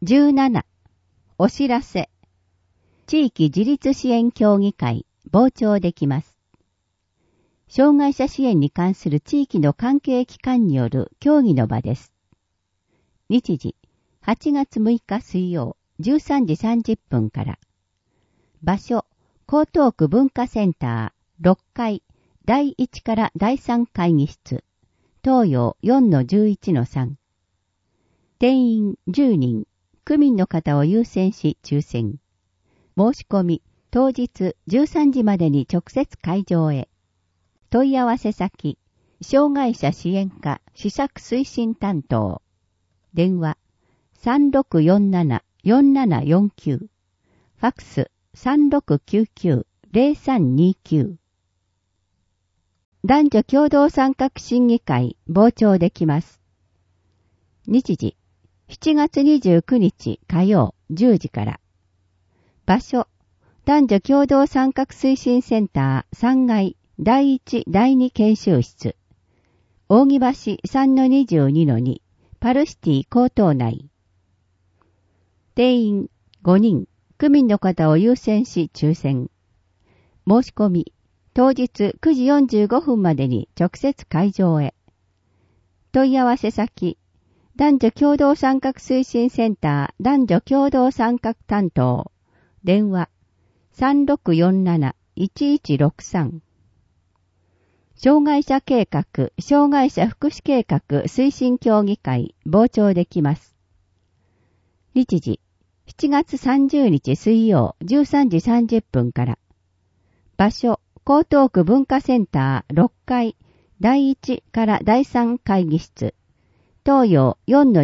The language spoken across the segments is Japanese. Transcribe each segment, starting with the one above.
17、お知らせ。地域自立支援協議会、傍聴できます。障害者支援に関する地域の関係機関による協議の場です。日時、8月6日水曜、13時30分から。場所、江東区文化センター、6階、第1から第3会議室、東洋 4-11-3。定員10人、区民の方を優先し抽選。申し込み、当日13時までに直接会場へ。問い合わせ先、障害者支援課施策推進担当。電話、3647-4749。ファクス、3699-0329。男女共同参画審議会、傍聴できます。日時、7月29日火曜10時から。場所、男女共同参画推進センター3階第1第2研修室。扇橋 3-22-2 パルシティ高等内。定員5人、区民の方を優先し抽選。申し込み、当日9時45分までに直接会場へ。問い合わせ先、男女共同参画推進センター男女共同参画担当。電話、3647-1163。障害者計画、障害者福祉計画推進協議会、傍聴できます。日時、7月30日水曜13時30分から。場所、江東区文化センター6階、第1から第3会議室、東洋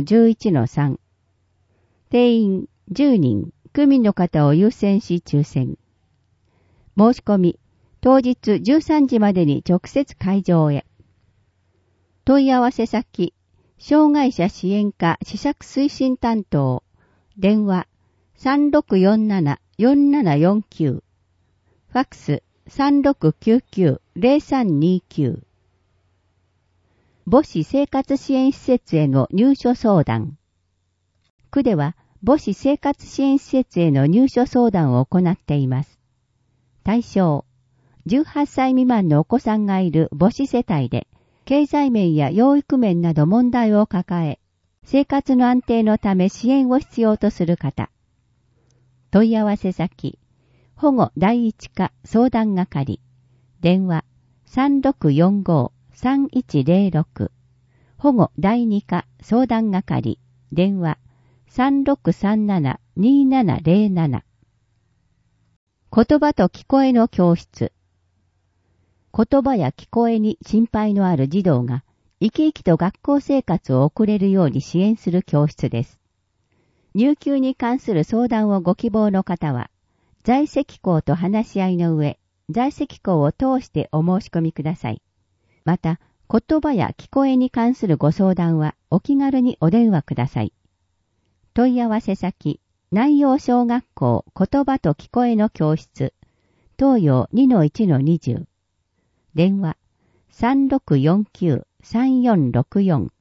4-11-3。定員10人、区民の方を優先し抽選。申し込み、当日13時までに直接会場へ。問い合わせ先、障害者支援課施策推進担当。電話、3647-4749。ファクス、3699-0329。母子生活支援施設への入所相談。区では母子生活支援施設への入所相談を行っています。対象、18歳未満のお子さんがいる母子世帯で、経済面や養育面など問題を抱え、生活の安定のため支援を必要とする方。問い合わせ先、保護第一課相談係。電話、3645-3106。保護第二課相談係。電話、3637-2707。言葉と聞こえの教室。言葉や聞こえに心配のある児童が生き生きと学校生活を送れるように支援する教室です。入級に関する相談をご希望の方は、在籍校と話し合いの上、在籍校を通してお申し込みください。また、言葉や聞こえに関するご相談はお気軽にお電話ください。問い合わせ先、南陽小学校言葉と聞こえの教室、東洋 2-1-20。電話、3649-3464。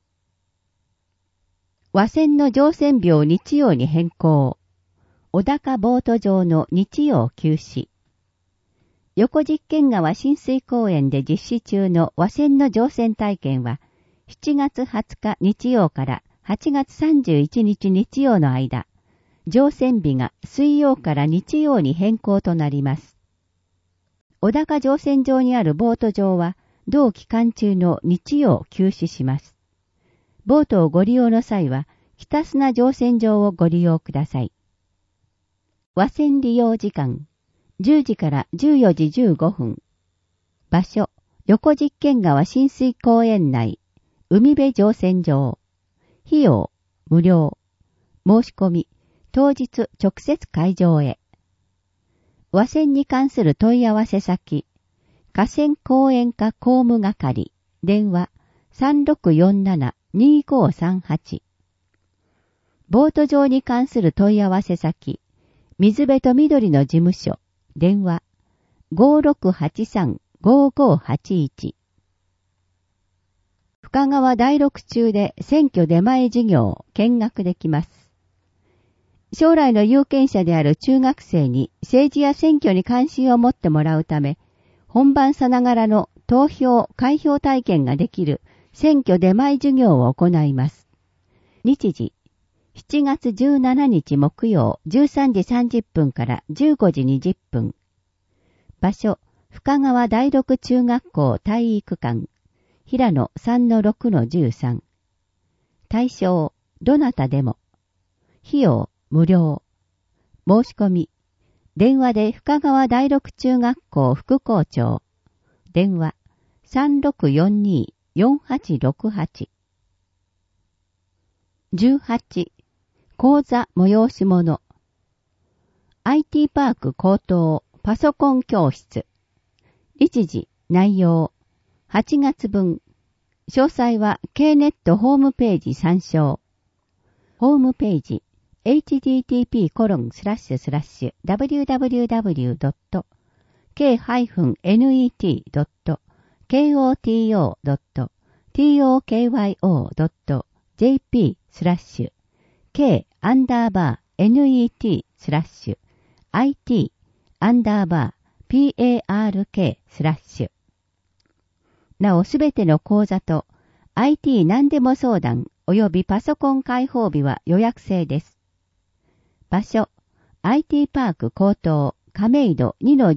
和船の乗船日を日曜に変更。小高ボート場の日曜休止。横実験川親水公園で実施中の和船の乗船体験は、7月20日日曜から8月31日日曜の間、乗船日が水曜から日曜に変更となります。小高乗船場にあるボート場は、同期間中の日曜休止します。ボートをご利用の際は、北砂乗船場をご利用ください。和船利用時間、10時から14時15分。場所、横実験川親水公園内、海辺乗船場。費用、無料。申し込み、当日直接会場へ。和船に関する問い合わせ先、河川公園課公務係、電話3647-2538。ボート場に関する問い合わせ先、水辺と緑の事務所、電話5683-5581。深川第六中で選挙出前事業見学できます。 将来の有権者である中学生に政治や選挙に関心を持ってもらうため、本番さながらの投票・開票体験ができる選挙出前授業を行います。日時、7月17日木曜13時30分から15時20分。場所、深川第六中学校体育館、平野 3-6-13。対象、どなたでも。費用、無料。申し込み。電話で深川第六中学校副校長。電話、3642-4868。18、講座催し物。IT パーク高等パソコン教室。日時、内容。8月分。詳細は K-NET ホームページ参照。ホームページ。http://www.k-net.co.jp/k-net-park/。なおすべての講座と IT 何でも相談及びパソコン開放日は予約制です。場所、IT パーク高等亀戸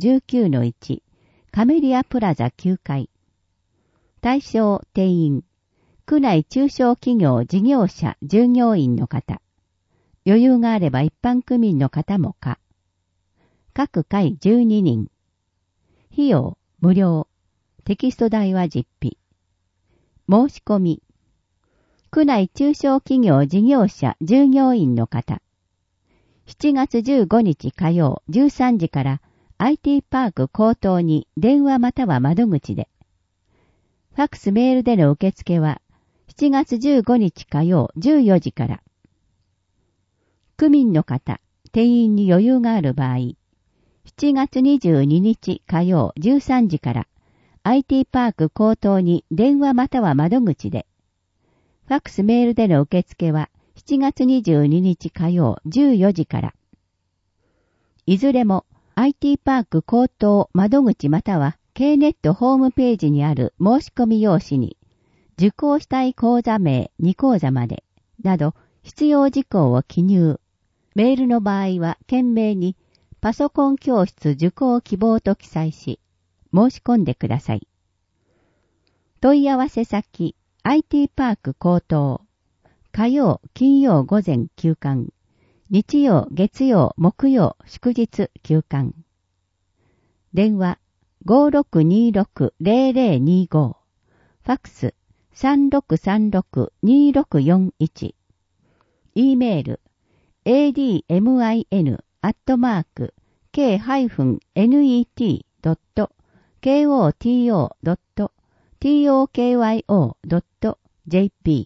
2-19-1 カメリアプラザ9階。対象定員、区内中小企業事業者従業員の方。余裕があれば一般区民の方も可。各回12人。費用、無料。テキスト代は実費。申し込み。区内中小企業事業者従業員の方。7月15日火曜13時から IT パーク高等に電話または窓口で。ファックスメールでの受付は7月15日火曜14時から。区民の方、定員に余裕がある場合、7月22日火曜13時から IT パーク高等に電話または窓口で。ファックスメールでの受付は7月22日火曜14時から。いずれも IT パーク高等窓口または K-NET ホームページにある申し込み用紙に受講したい講座名2講座までなど必要事項を記入。メールの場合は件名にパソコン教室受講希望と記載し申し込んでください。問い合わせ先 IT パーク高等火曜、金曜午前休館。日曜、月曜、木曜、祝日休館。電話、5626-0025。ファックス、3636-2641。E メール、admin@k-net.tokyo.jp。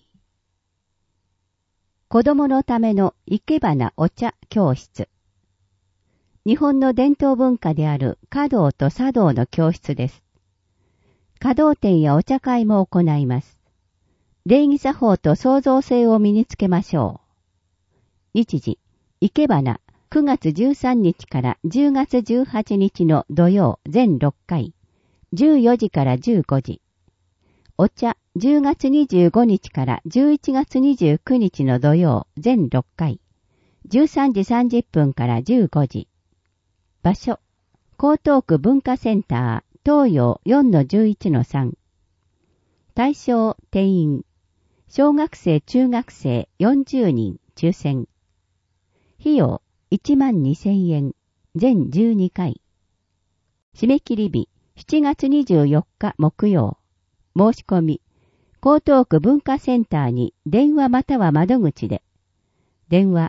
子供のための生け花お茶教室。日本の伝統文化である華道と茶道の教室です。華道展やお茶会も行います。礼儀作法と創造性を身につけましょう。日時、生け花9月13日から10月18日の土曜全6回、14時から15時。お茶10月25日から11月29日の土曜全6回、13時30分から15時。場所、江東区文化センター東洋 4-11-3。対象定員、小学生中学生40人抽選。費用12,000円、全12回。締め切り日7月24日木曜。申し込み、江東区文化センターに電話または窓口で。電話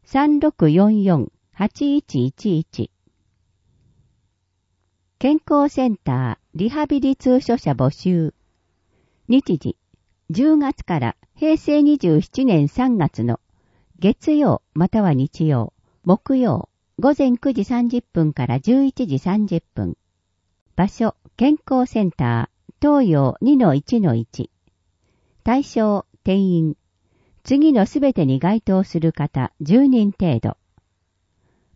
3644-8111。健康センターリハビリ通所者募集。日時、10月から平成27年3月の月曜または日曜、木曜、午前9時30分から11時30分。場所、健康センター東洋 2-1-1。対象、定員。次のすべてに該当する方10人程度。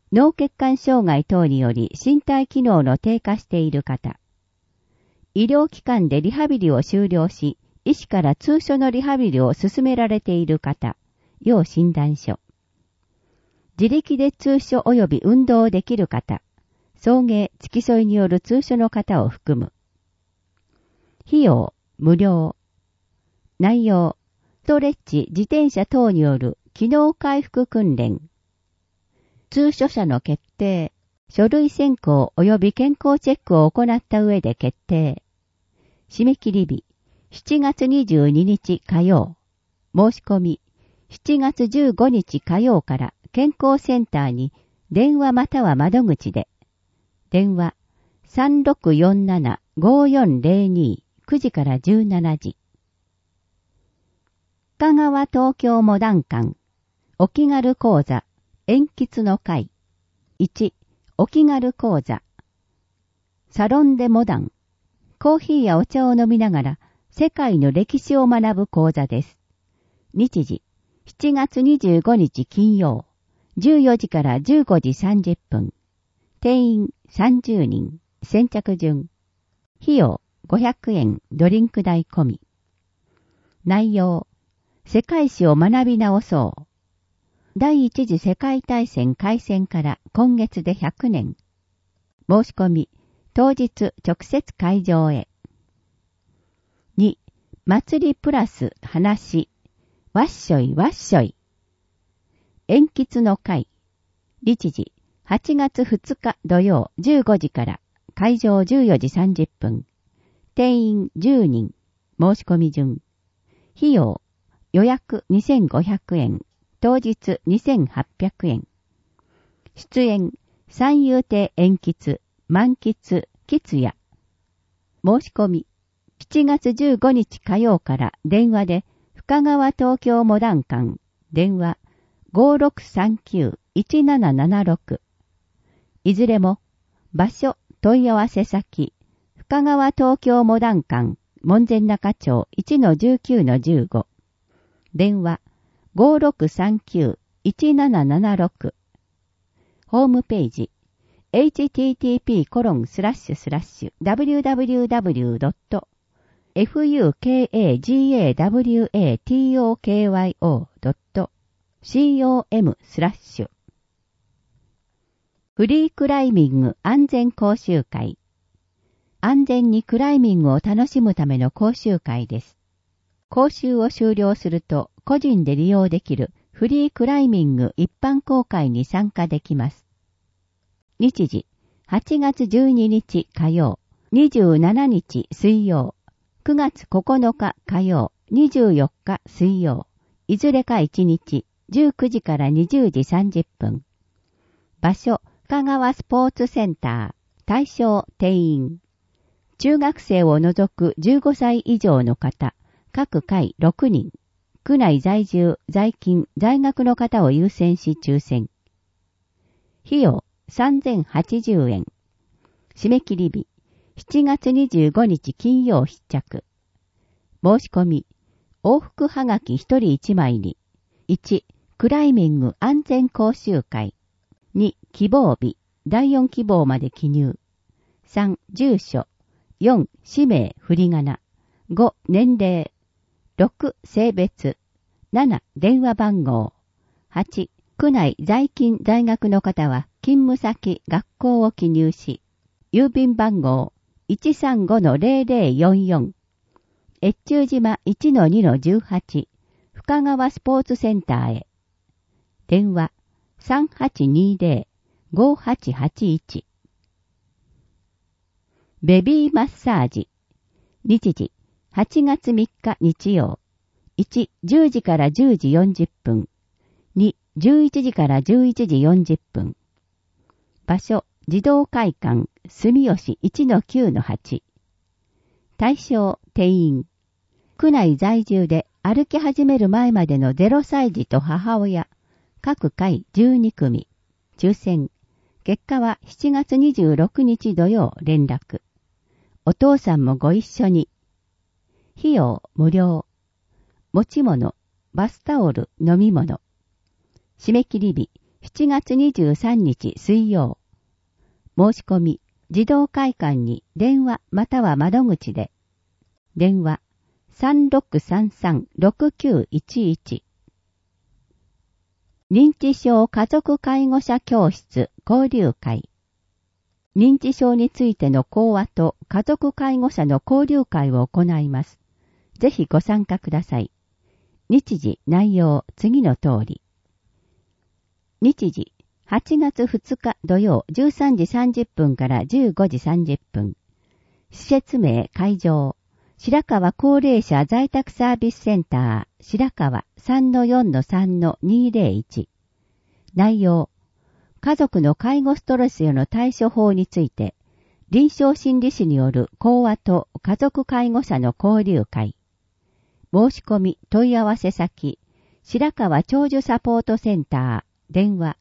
脳血管障害等により身体機能の低下している方。医療機関でリハビリを終了し、医師から通所のリハビリを進められている方。要診断書。自力で通所及び運動をできる方。送迎、付き添いによる通所の方を含む。費用、無料。内容、ストレッチ、自転車等による機能回復訓練。通所者の決定。書類選考及び健康チェックを行った上で決定。締め切り日、7月22日火曜。申し込み、7月15日火曜から健康センターに電話または窓口で。電話、3647-5402、9時から17時。深川東京モダン館、お気軽講座、鉛筆の会。1、お気軽講座。サロンでモダン。コーヒーやお茶を飲みながら世界の歴史を学ぶ講座です。日時、7月25日金曜、14時から15時30分。定員30人、先着順。費用500円、ドリンク代込み。内容、世界史を学び直そう。第一次世界大戦開戦から今月で100年。申し込み、当日直接会場へ。2、祭りプラス話。わっしょいわっしょい。鉛筆の会。日時、8月2日土曜15時から、会場14時30分。定員10人。申し込み順。費用、予約2500円。当日2800円。出演、三遊亭鉛筆、満喫、吉也。申し込み、7月15日火曜から電話で、深川東京モダン館、電話、5639-1776。いずれも、場所、問い合わせ先、深川東京モダン館、門前仲町 1-19-15。電話、5639-1776。ホームページ、http://www.fukagawatokyo.com/フリークライミング安全講習会。安全にクライミングを楽しむための講習会です。講習を終了すると個人で利用できるフリークライミング一般公開に参加できます。日時、8月12日火曜、27日水曜、9月9日火曜、24日水曜、いずれか1日、19時から20時30分。場所、深川スポーツセンター、対象定員。中学生を除く15歳以上の方、各回6人。区内在住、在勤、在学の方を優先し抽選。費用3080円。締め切り日、7月25日金曜必着。申し込み、往復はがき1人1枚に。1、クライミング安全講習会。2、希望日、第4希望まで記入。3、住所。4、氏名、振り仮名。5、年齢。6、性別。7、電話番号。8、区内在勤在学の方は勤務先、学校を記入し、郵便番号 135-0044。越中島 1-2-18。深川スポーツセンターへ。電話3820-5881。ベビーマッサージ。日時、8月3日日曜。1、10時から10時40分。2、11時から11時40分。場所、児童会館、住吉 1-9-8。対象、定員。区内在住で歩き始める前までの0歳児と母親。各回12組。抽選。結果は7月26日土曜連絡。お父さんもご一緒に。費用無料。持ち物、バスタオル、飲み物。締め切り日 7月23日水曜。申し込み、児童会館に電話または窓口で。電話 3633-6911。認知症家族介護者教室交流会。認知症についての講話と家族介護者の交流会を行います。ぜひご参加ください。日時、内容、次の通り。日時、8月2日土曜13時30分から15時30分。施設名、会場。白川高齢者在宅サービスセンター、白川 3-4-3-201。内容。家族の介護ストレスへの対処法について、臨床心理士による講話と家族介護者の交流会。申し込み、問い合わせ先、白川長寿サポートセンター、電話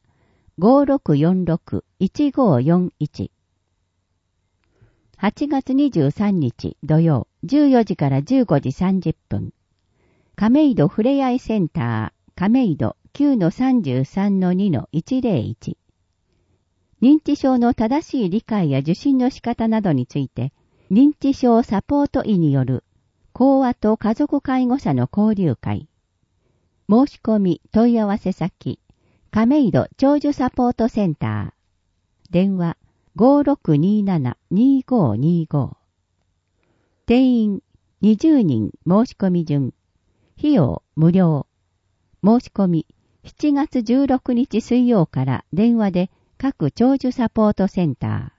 5646-1541。8月23日土曜14時から15時30分。亀戸ふれあいセンター、亀戸 9-33-2-101。認知症の正しい理解や受診の仕方などについて、認知症サポート医による講話と家族介護者の交流会。申し込み問い合わせ先、亀戸長寿サポートセンター。電話 5627-2525。定員20人申し込み順。費用無料。申し込み7月16日水曜から電話で各長寿サポートセンター。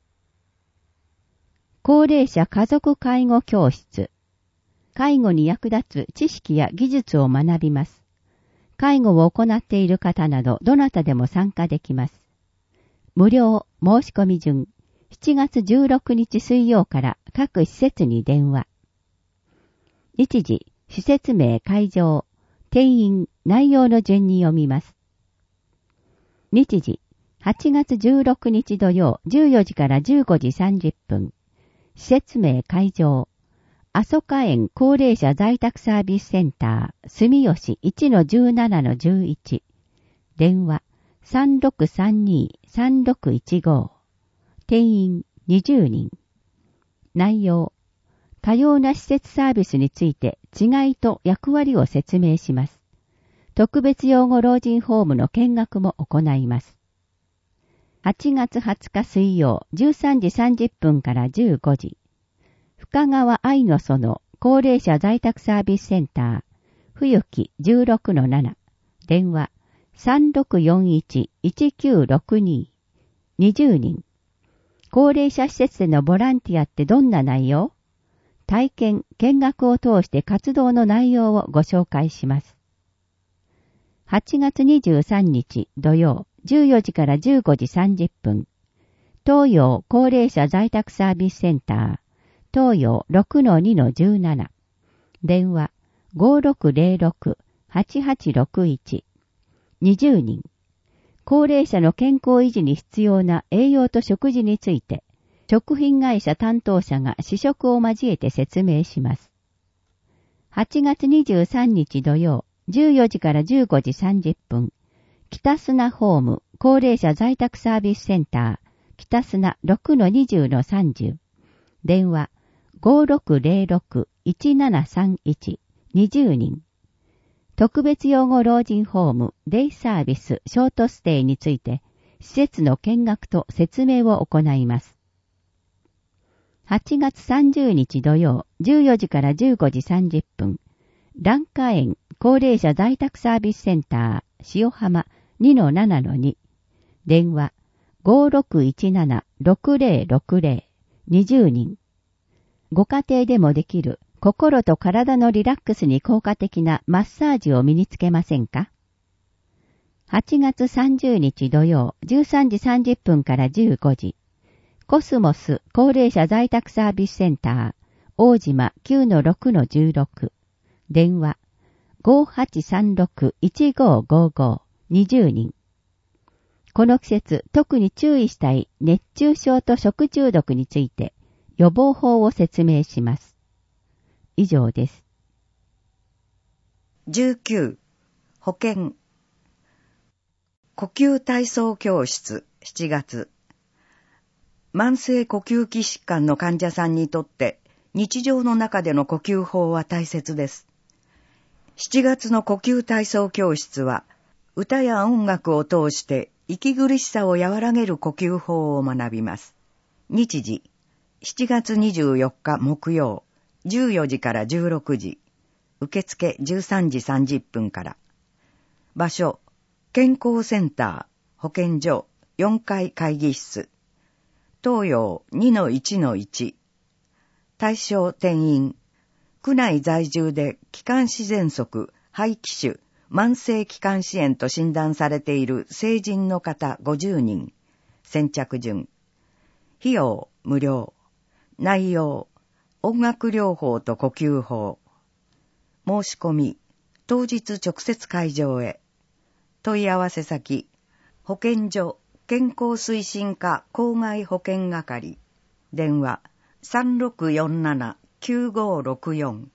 高齢者家族介護教室。介護に役立つ知識や技術を学びます。介護を行っている方などどなたでも参加できます。無料申し込み順。7月16日水曜から各施設に電話。日時、施設名会場、定員、内容の順に読みます。日時、8月16日土曜14時から15時30分。施設名会場、阿蘇花園高齢者在宅サービスセンター、住吉 1-17-11。電話、3632-3615。定員20人。内容。多様な施設サービスについて違いと役割を説明します。特別養護老人ホームの見学も行います。8月20日水曜13時30分から15時。深川愛の園高齢者在宅サービスセンター、冬木 16-7。電話 3641-1962。20人。高齢者施設でのボランティアってどんな内容？体験、見学を通して活動の内容をご紹介します。8月23日土曜14時から15時30分。東洋高齢者在宅サービスセンター、東洋 6-2-17。電話 5606-8861。20人。高齢者の健康維持に必要な栄養と食事について、食品会社担当者が試食を交えて説明します。8月23日土曜、14時から15時30分、北砂ホーム高齢者在宅サービスセンター、北砂 6-20-30。電話 5606-1731。20人。特別養護老人ホームデイサービスショートステイについて施設の見学と説明を行います。8月30日土曜14時から15時30分、蘭花園高齢者在宅サービスセンター塩浜 2-7-2。電話 5617-6060。20人。ご家庭でもできる心と体のリラックスに効果的なマッサージを身につけませんか？ 8 月30日土曜13時30分から15時。コスモス高齢者在宅サービスセンター、大島 9-6-16。電話 5836-1555。20人。この季節特に注意したい熱中症と食中毒について予防法を説明します。以上です。 19. 保険。 呼吸体操教室7月。慢性呼吸器疾患の患者さんにとって日常の中での呼吸法は大切です。7月の呼吸体操教室は歌や音楽を通して息苦しさを和らげる呼吸法を学びます。日時、7月24日木曜、14時から16時。受付13時30分から。場所、健康センター、保健所、4階会議室。東洋 2-1-1。対象定員。区内在住で気管支喘息、肺気腫、慢性気管支炎と診断されている成人の方50人。先着順。費用無料。内容、音楽療法と呼吸法。申し込み、当日直接会場へ。問い合わせ先、保健所健康推進課郊外保健係。電話、3647-9564。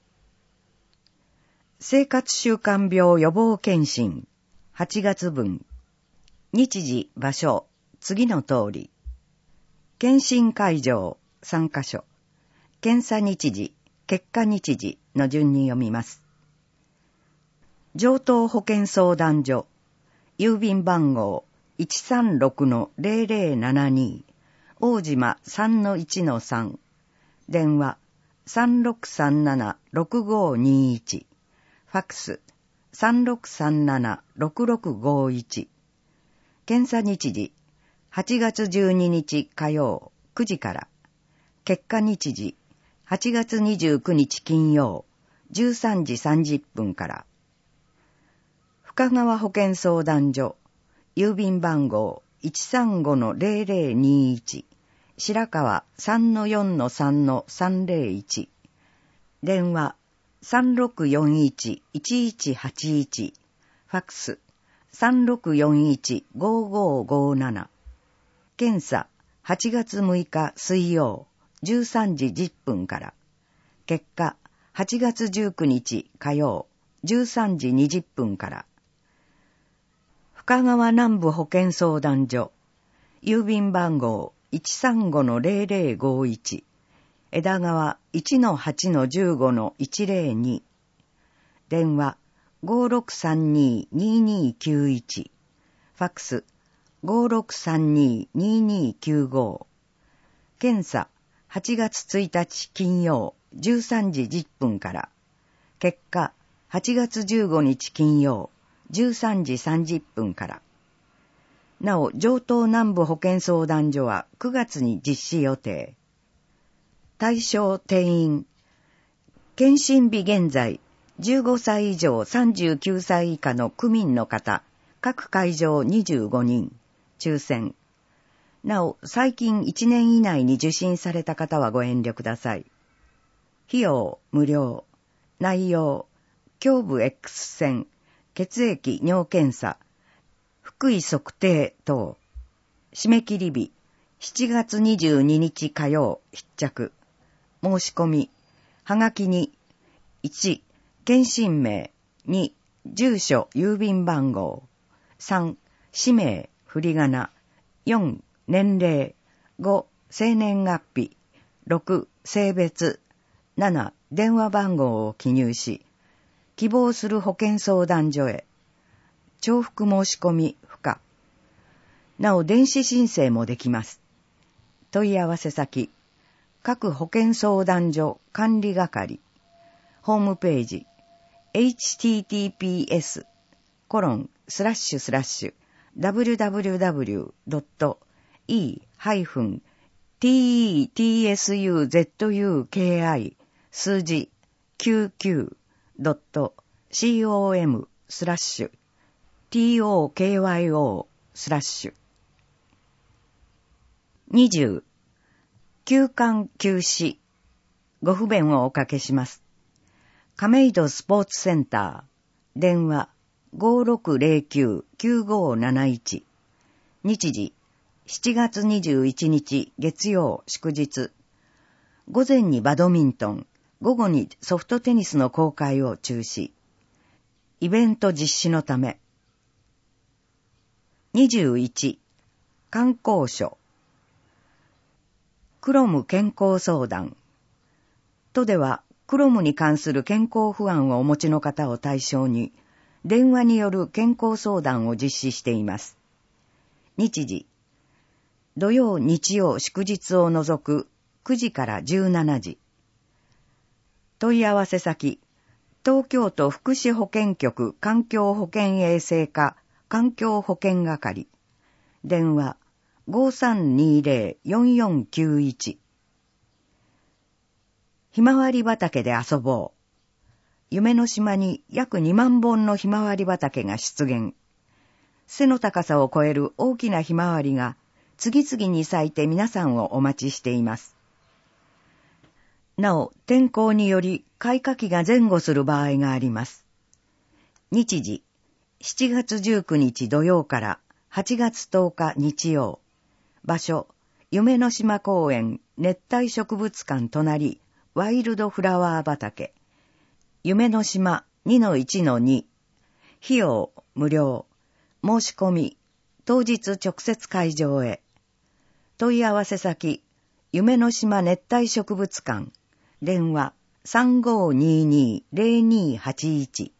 生活習慣病予防検診、8月分。日時、場所、次の通り。検診会場、3カ所。検査日時、結果日時の順に読みます。城東保健相談所、郵便番号 136-0072、大島 3-1-3、電話 3637-6521、ファックス 3637-6651。検査日時、8月12日火曜9時から。結果日時、8月29日金曜13時30分から。深川保健相談所、郵便番号 135-0021、白川 3-4-3-301、電話 3641-1181、ファックス 3641-5557。検査8月6日水曜13時10分から。結果8月19日火曜13時20分から。深川南部保健相談所、郵便番号 135-0051、枝川 1-8-15-102、電話 5632-2291、ファックス 5632-2295。検査8月1日金曜13時10分から。結果8月15日金曜13時30分から。なお、城東南部保健相談所は9月に実施予定。対象定員。検診日現在、15歳以上39歳以下の区民の方、各会場25人、抽選。なお、最近1年以内に受診された方はご遠慮ください。費用無料。内容、胸部 X 線、血液尿検査、腹囲測定等。締め切り日、7月22日火曜必着。申し込み、はがきに、1、検診名、2、住所郵便番号、3、氏名、振り仮名、4、年齢、5、生年月日、6、性別、7、電話番号を記入し、希望する保健相談所へ。重複申し込み不可。なお電子申請もできます。問い合わせ先、各保健相談所管理係、ホームページ、https://www.e-tetsuzuki 数字 99.com/tokyo/20 20休館休止ご不便をおかけします。亀戸スポーツセンター電話 5609-9571 日時7月21日月曜祝日午前にバドミントン午後にソフトテニスの公開を中止イベント実施のため 21、観光所。クロム健康相談。都では、クロムに関する健康不安をお持ちの方を対象に、電話による健康相談を実施しています。日時。土曜、日曜、祝日を除く9時から17時。問い合わせ先、東京都福祉保健局環境保健衛生課環境保健係。電話 5320-4491。ひまわり畑で遊ぼう。夢の島に約2万本のひまわり畑が出現。背の高さを超える大きなひまわりが次々に咲いて皆さんをお待ちしています。なお、天候により開花期が前後する場合があります。日時、7月19日土曜から8月10日日曜。場所、夢の島公園熱帯植物館隣ワイルドフラワー畑。夢の島 2-1-2。費用、無料。申し込み、当日直接会場へ。問い合わせ先、夢の島熱帯植物館。電話 3522-0281。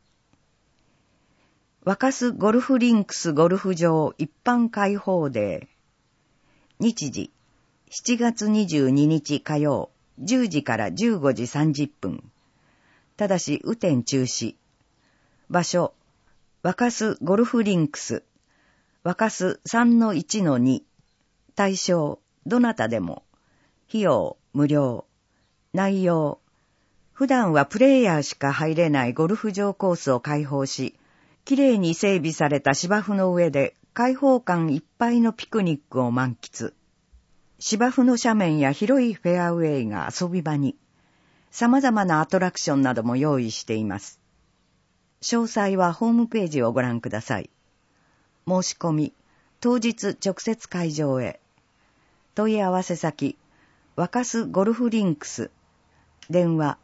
若洲ゴルフリンクスゴルフ場一般開放デー。日時、7月22日火曜、10時から15時30分。ただし、雨天中止。場所、若洲ゴルフリンクス。若洲 3-1-2。対象、どなたでも。費用、無料。内容、普段はプレイヤーしか入れないゴルフ場コースを開放し、きれいに整備された芝生の上で開放感いっぱいのピクニックを満喫。芝生の斜面や広いフェアウェイが遊び場に、様々なアトラクションなども用意しています。詳細はホームページをご覧ください。申し込み、当日直接会場へ。問い合わせ先、若洲ゴルフリンクス。電話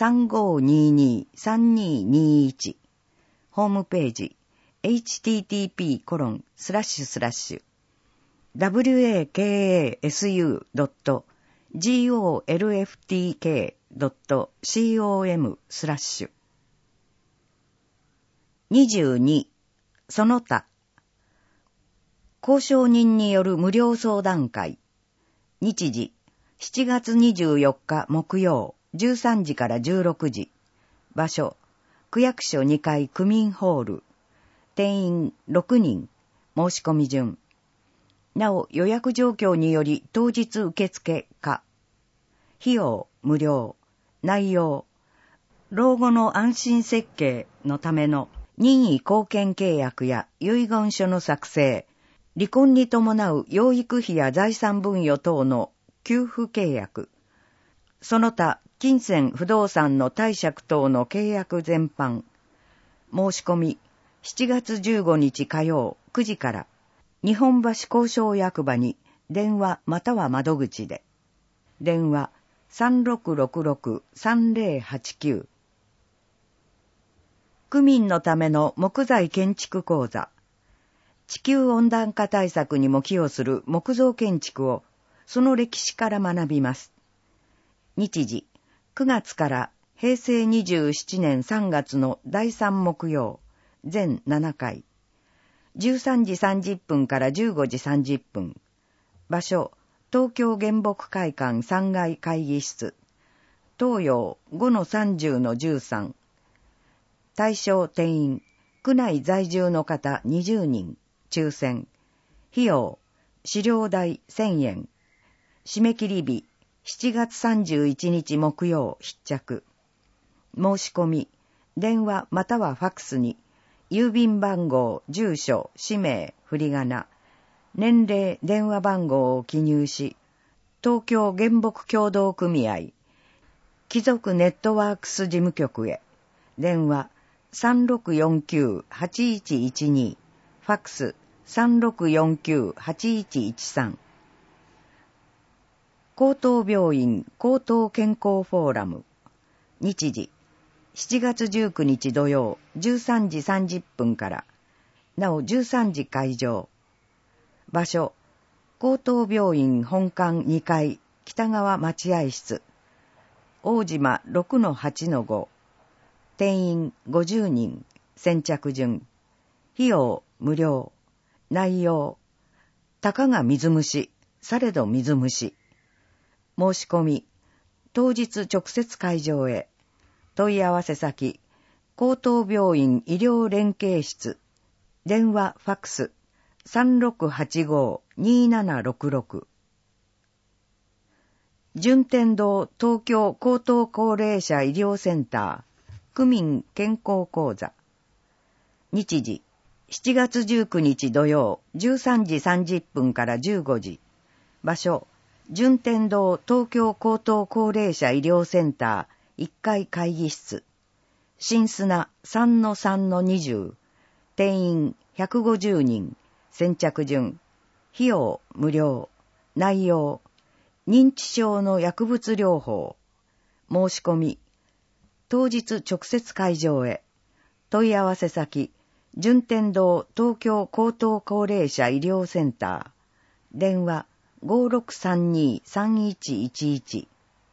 3522-3221。ホームページ http://wakasu.golftk.com/。22. その他。交渉人による無料相談会。日時、7月24日木曜、13時から16時。場所、区役所2階区民ホール。定員6人。申し込み順。なお、予約状況により当日受付か。費用、無料。内容、老後の安心設計のための任意貢献契約や遺言書の作成、離婚に伴う養育費や財産分与等の給付契約、その他金銭不動産の貸借等の契約全般。申し込み、7月15日火曜9時から日本橋交渉役場に電話または窓口で。電話 3666-3089。区民のための木材建築講座。地球温暖化対策にも寄与する木造建築をその歴史から学びます。日時、9月から平成27年3月の第3木曜、全7回。13時30分から15時30分。場所、東京原木会館3階会議室。東洋 5-30-13。対象定員、区内在住の方20人。抽選。費用、資料代1000円。締め切り日、7月31日木曜必着。申し込み、電話またはファクスに、郵便番号、住所、氏名、振り仮名、年齢、電話番号を記入し、東京原木協同組合、貴族ネットワークス事務局へ。電話、3649-8112。ファクス、3649-8113。高等病院高等健康フォーラム。日時、7月19日土曜13時30分から。なお13時会場。 場所、高等病院本館2階北側待合室、大島 6-8-5、定員50人、先着順、費用無料、内容、たかが水虫、されど水虫、申し込み、当日直接会場へ、問い合わせ先、高等病院医療連携室、電話ファックス、3685-2766。順天堂東京高等高齢者医療センター、区民健康講座。日時、7月19日土曜、13時30分から15時。場所、順天堂東京高等高齢者医療センター1階会議室。新砂 3-3-20。定員150人。先着順。費用無料。内容。認知症の薬物療法。申し込み。当日直接会場へ。問い合わせ先。順天堂東京高等高齢者医療センター。電話 5632-3111。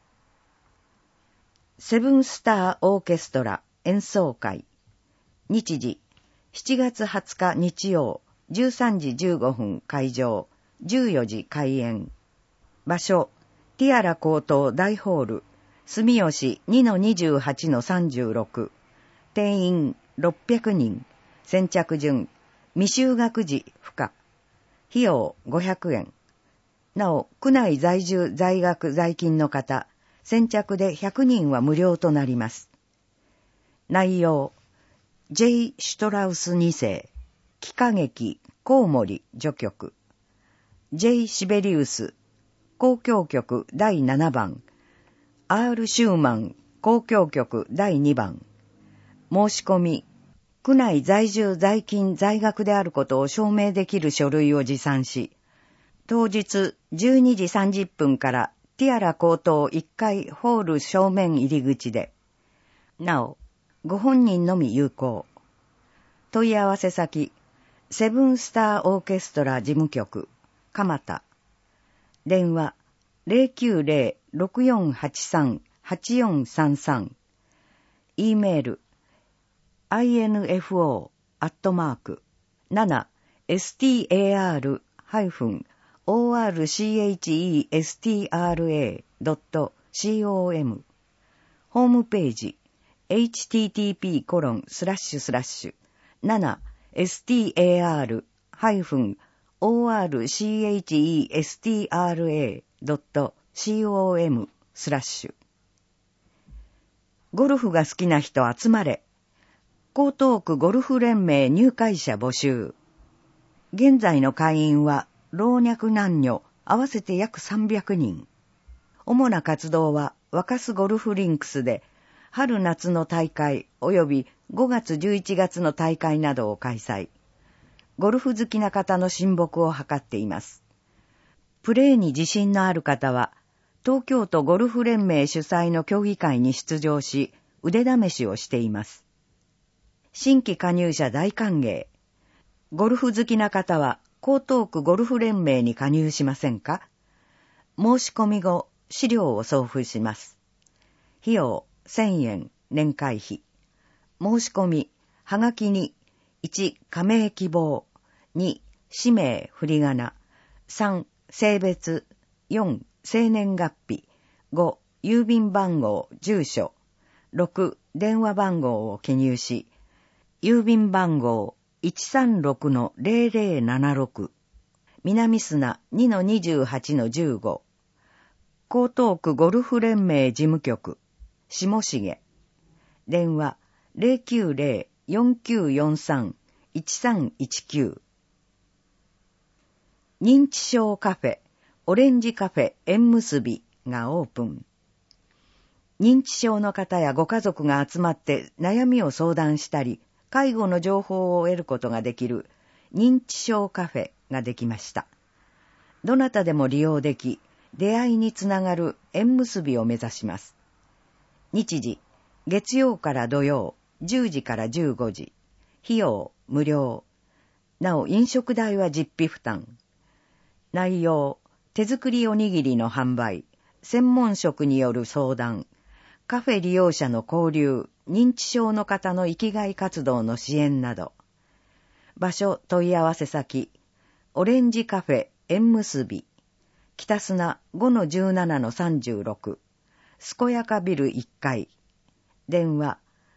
セブンスターオーケストラ演奏会。日時、7月20日日曜、13時15分会場、14時開演。場所、ティアラ高等大ホール、住吉 2-28-36。定員600人。先着順。未就学時不可。費用500円。なお、区内在住在学在勤の方、先着で100人は無料となります。内容、J. シュトラウス2世、喜歌劇、コウモリ序曲、J. シベリウス、交響曲第7番、R. シューマン、交響曲第2番。申し込み、区内在住在勤在学であることを証明できる書類を持参し、当日12時30分からティアラ高等1階ホール正面入り口で、なお、ご本人のみ有効。問い合わせ先、セブンスターオーケストラ事務局、蒲田。電話、090-6483-8433。E メール、info@-orchestra.com。ホームページ、7-orchestra.com/。ゴルフが好きな人集まれ。江東区ゴルフ連盟入会者募集。現在の会員は老若男女合わせて約300人。主な活動は若洲ゴルフリンクスで春夏の大会及び5月11月の大会などを開催。ゴルフ好きな方の親睦を図っています。プレーに自信のある方は東京都ゴルフ連盟主催の競技会に出場し腕試しをしています。新規加入者大歓迎。ゴルフ好きな方は江東区ゴルフ連盟に加入しませんか？申し込み後、資料を送付します。費用1000円、年会費。申し込み、はがきに、1、加盟希望、2、氏名、振り仮名、3、性別、4、生年月日、5、郵便番号、住所、6、電話番号を記入し、郵便番号 136-0076 南砂 2-28-15 江東区ゴルフ連盟事務局下重電話 090-4943-1319 認知症カフェオレンジカフェ縁結びがオープン。認知症の方やご家族が集まって悩みを相談したり介護の情報を得ることができる認知症カフェができました。どなたでも利用でき、出会いにつながる縁結びを目指します。日時、月曜から土曜、10時から15時。費用、無料。なお、飲食代は実費負担。 内容、手作りおにぎりの販売、専門職による相談、カフェ利用者の交流、認知症の方の生きがい活動の支援など。場所問い合わせ先、オレンジカフェ縁結び、北砂 5-17-36、健やかビル1階、電話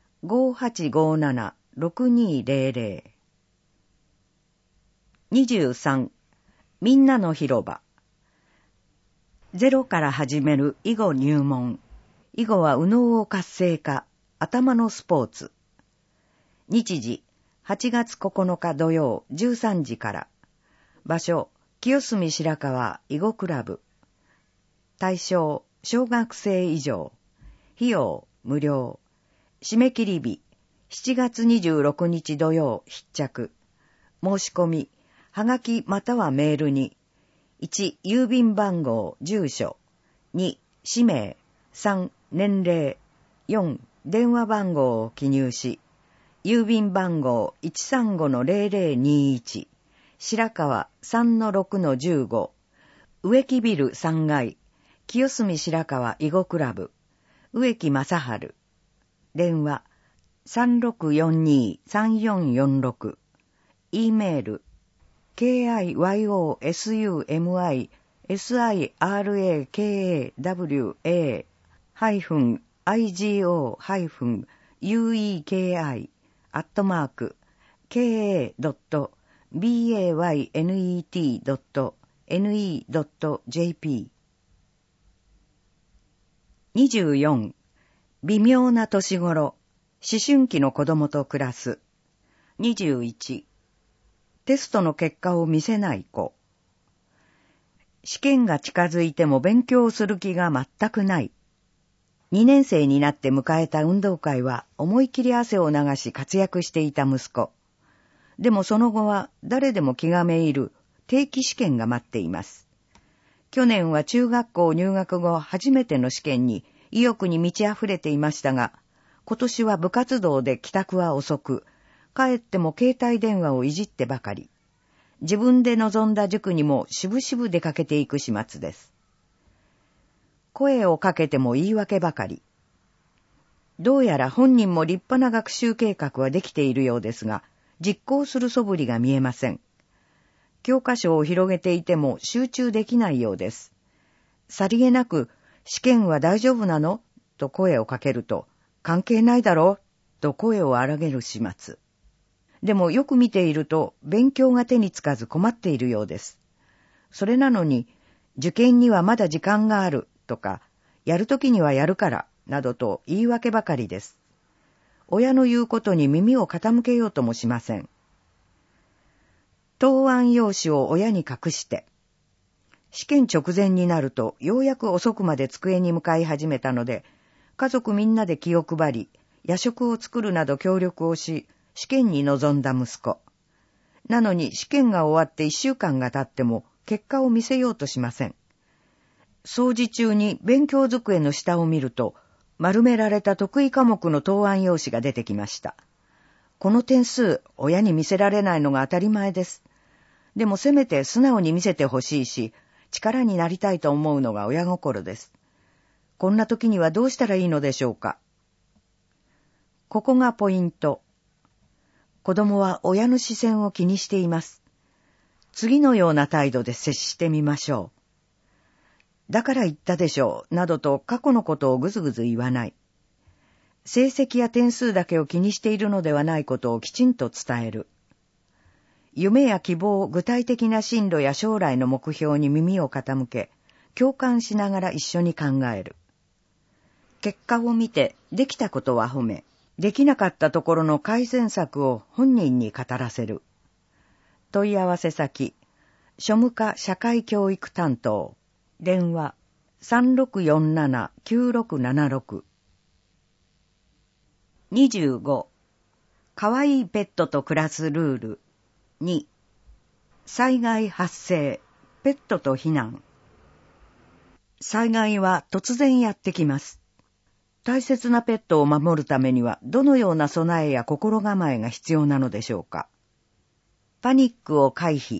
5857-6200。23、みんなの広場。ゼロから始める囲碁入門。囲碁は右脳を活性化、頭のスポーツ。日時、8月9日土曜13時から。場所、清澄白河囲碁クラブ。対象、小学生以上。費用、無料。締め切り日、7月26日土曜必着。申し込み、はがきまたはメールに、1、郵便番号、住所。2、氏名。3、年齢。4、電話番号を記入し、郵便番号 135-0021、白川 3-6-15、植木ビル3階、清澄白河囲碁クラブ、植木正春。電話 3642-3446。E メール、kiyoigoigo-igoku-kay.net.ne.jp。 24. 微妙な年頃、思春期の子供と暮らす。21. テストの結果を見せない子。試験が近づいても勉強する気が全くない。2年生になって迎えた運動会は思い切り汗を流し活躍していた息子。でもその後は誰でも気がめいる定期試験が待っています。去年は中学校入学後初めての試験に意欲に満ち溢れていましたが、今年は部活動で帰宅は遅く、帰っても携帯電話をいじってばかり。自分で望んだ塾にもしぶしぶ出かけていく始末です。声をかけても言い訳ばかり。どうやら本人も立派な学習計画はできているようですが、実行する素振りが見えません。教科書を広げていても集中できないようです。さりげなく、試験は大丈夫なのと声をかけると、関係ないだろと声を荒げる始末。でもよく見ていると勉強が手につかず困っているようです。それなのに、受験にはまだ時間があるとか、やるときにはやるからなどと言い訳ばかりです。親の言うことに耳を傾けようともしません。答案用紙を親に隠して、試験直前になるとようやく遅くまで机に向かい始めたので、家族みんなで気を配り、夜食を作るなど協力をし、試験に臨んだ息子。なのに試験が終わって1週間が経っても結果を見せようとしません。掃除中に勉強机の下を見ると、丸められた得意科目の答案用紙が出てきました。この点数、親に見せられないのが当たり前です。でもせめて素直に見せてほしいし、力になりたいと思うのが親心です。こんな時にはどうしたらいいのでしょうか。ここがポイント。子供は親の視線を気にしています。次のような態度で接してみましょう。だから言ったでしょう、などと過去のことをぐずぐず言わない。成績や点数だけを気にしているのではないことをきちんと伝える。夢や希望、具体的な進路や将来の目標に耳を傾け、共感しながら一緒に考える。結果を見て、できたことは褒め、できなかったところの改善策を本人に語らせる。問い合わせ先、庶務課社会教育担当、電話 3647-9676。 25. かわいいペットと暮らすルール。2. 災害発生、ペットと避難。災害は突然やってきます。大切なペットを守るためにはどのような備えや心構えが必要なのでしょうか。パニックを回避、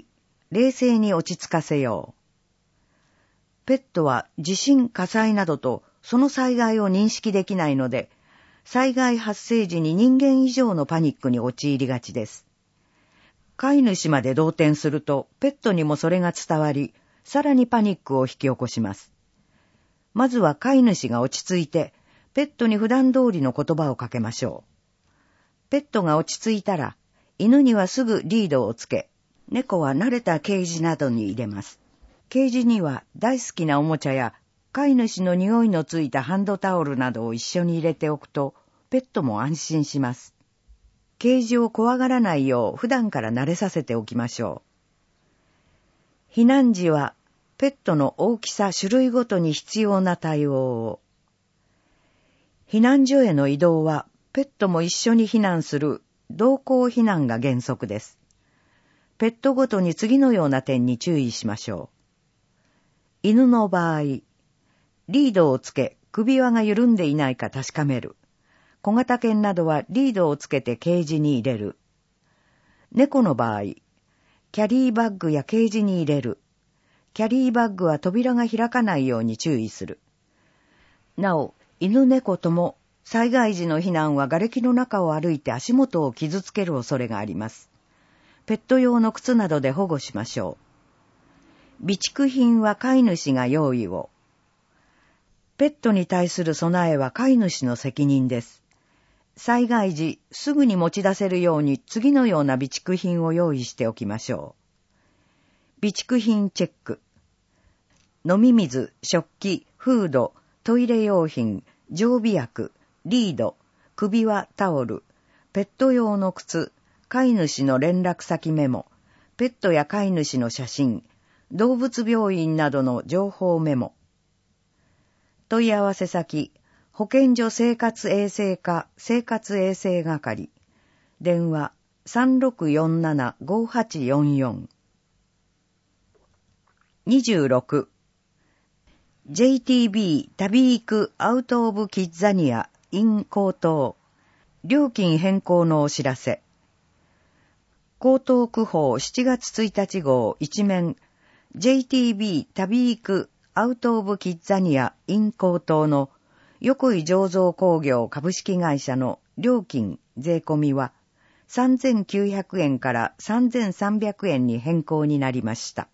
冷静に落ち着かせよう。ペットは地震、火災などとその災害を認識できないので、災害発生時に人間以上のパニックに陥りがちです。飼い主まで動転すると、ペットにもそれが伝わり、さらにパニックを引き起こします。まずは飼い主が落ち着いて、ペットに普段通りの言葉をかけましょう。ペットが落ち着いたら、犬にはすぐリードをつけ、猫は慣れたケージなどに入れます。ケージには大好きなおもちゃや、飼い主の匂いのついたハンドタオルなどを一緒に入れておくと、ペットも安心します。ケージを怖がらないよう普段から慣れさせておきましょう。避難時は、ペットの大きさ、種類ごとに必要な対応を。避難所への移動は、ペットも一緒に避難する同行避難が原則です。ペットごとに次のような点に注意しましょう。犬の場合、リードをつけ、首輪が緩んでいないか確かめる。小型犬などはリードをつけてケージに入れる。猫の場合、キャリーバッグやケージに入れる。キャリーバッグは扉が開かないように注意する。なお、犬猫とも災害時の避難は瓦礫の中を歩いて足元を傷つける恐れがあります。ペット用の靴などで保護しましょう。備蓄品は飼い主が用意を。ペットに対する備えは飼い主の責任です。災害時、すぐに持ち出せるように次のような備蓄品を用意しておきましょう。備蓄品チェック。飲み水、食器、フード、トイレ用品、常備薬、リード、首輪、タオル、ペット用の靴、飼い主の連絡先メモ、ペットや飼い主の写真、動物病院などの情報メモ。問い合わせ先、保健所生活衛生課生活衛生係。電話 3647-5844。26。JTB 旅行くアウトオブキッザニア in 江東。料金変更のお知らせ。江東区報7月1日号一面 JTB 旅行くアウトオブキッザニア in 江東の横井醸造工業株式会社の料金税込みは3900円から3300円に変更になりました。